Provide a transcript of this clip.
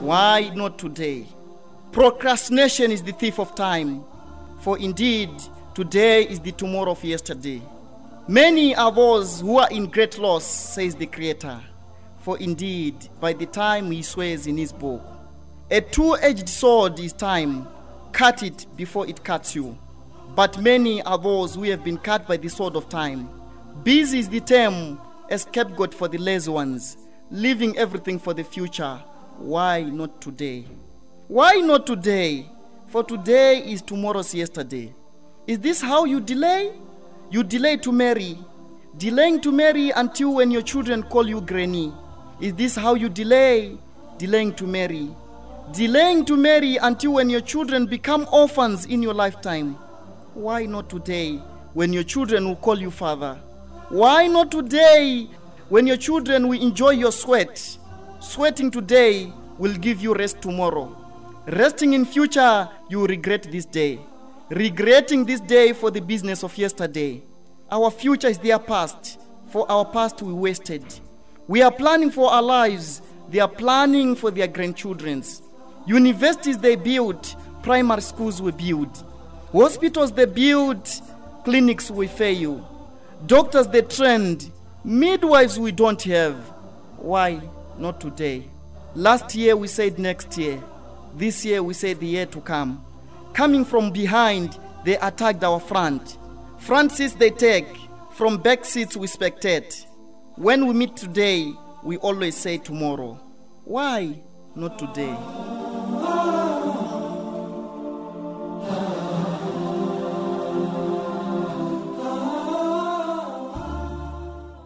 Why not today? Procrastination is the thief of time, for indeed today is the tomorrow of yesterday. Many are those who are in great loss, says the Creator, for indeed by the time He swears in His book, a two-edged sword is time, cut it before it cuts you. But many are those who have been cut by the sword of time. Busy is the term, a scapegoat for the lazy ones, leaving everything for the future. Why not today? Why not today? For today is tomorrow's yesterday. Is this how you delay? You delay to marry, delaying to marry until when your children call you granny. Is this how you delay? Delaying to marry. Delaying to marry until when your children become orphans in your lifetime. Why not today when your children will call you father? Why not today when your children will enjoy your sweat? Sweating today will give you rest tomorrow. Resting in future, you will regret this day. Regretting this day for the business of yesterday. Our future is their past. For our past we wasted. We are planning for our lives. They are planning for their grandchildren's. Universities they build, primary schools we build. Hospitals they build, clinics we fail. Doctors they trained, midwives we don't have. Why not today? Last year we said next year. This year we said the year to come. Coming from behind, they attacked our front. Front seats they take, from back seats we spectate. When we meet today, we always say tomorrow. Why not today?